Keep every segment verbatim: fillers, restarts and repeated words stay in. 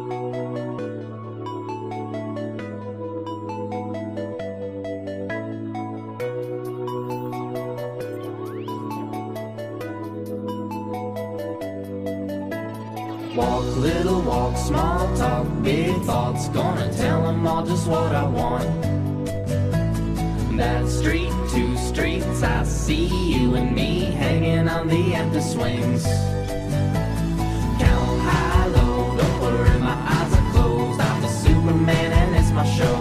Walk, little walk, small talk, big thoughts. Gonna tell them all just what I want. That street, two streets, I see you and me hanging on the empty swings. Count high, low, don't worry, my eyes are closed. I'm the Superman and it's my show.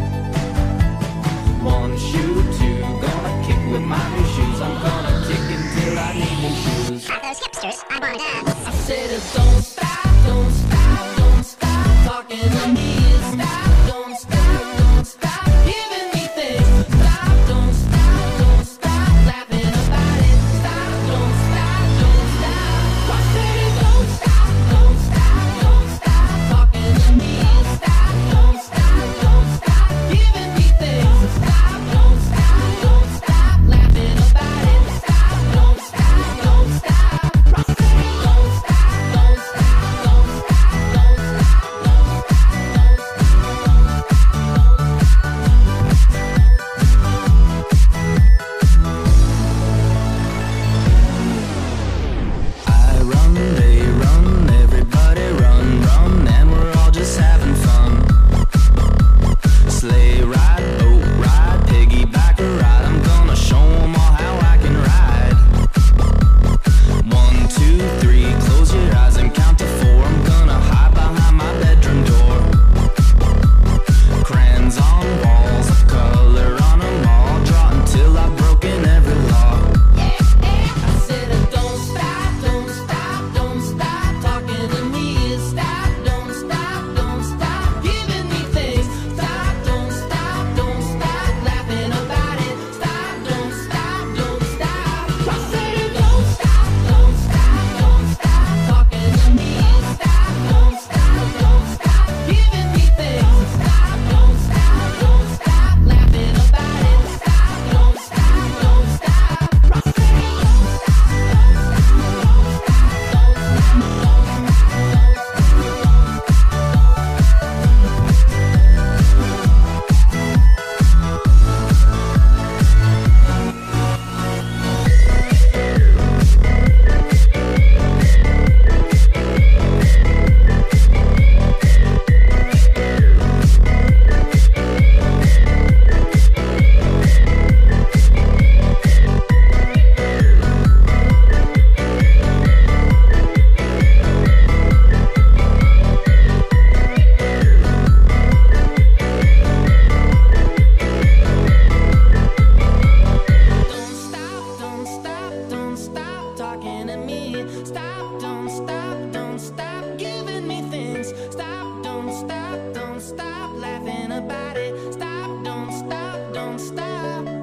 One shoe, two, gonna kick with my new shoes. I'm gonna kick until I need new shoes. At those hipsters, I wanna dance. I said it, don't stop, don't stop, don't stop talking to me. Stop, don't stop, don't stop giving me things. Stop, don't stop, don't stop laughing about it. Stop, don't stop, don't stop. I said it, don't stop, don't stop, don't stop talking to me. Stop, don't stop, don't stop giving me things. Stop, don't stop, don't stop laughing about it. Stop, don't stop, don't stop. I said it, don't stop, don't stop, don't stop, don't I run, they run, everybody run, run, and we're all just having fun. Sleigh ride, boat ride, piggyback a ride. I'm gonna show 'em all how I can ride. One, two, three, close your eyes and count to four. I'm gonna hide behind my bedroom door. Crayons on walls, a color on them all. Draw until I've broken every law. I said don't stop, don't stop, don't stop talking to me. Stop, don't stop, don't stop giving me things. Stop, don't stop, don't stop laughing about it. Stop, don't stop, don't stop. I said don't stop, don't stop, don't stop talking to me. Stop, don't stop, don't stop giving me things. Stop, don't stop, don't stop laughing about it. Stop, don't stop, don't stop. I said don't stop, don't stop, don't stop, don't stop. Don't stop, don't stop, don't stop talking to me. Stop, don't stop, don't stop giving me things. Stop, don't stop, don't stop laughing about it. Stop, don't stop, don't stop.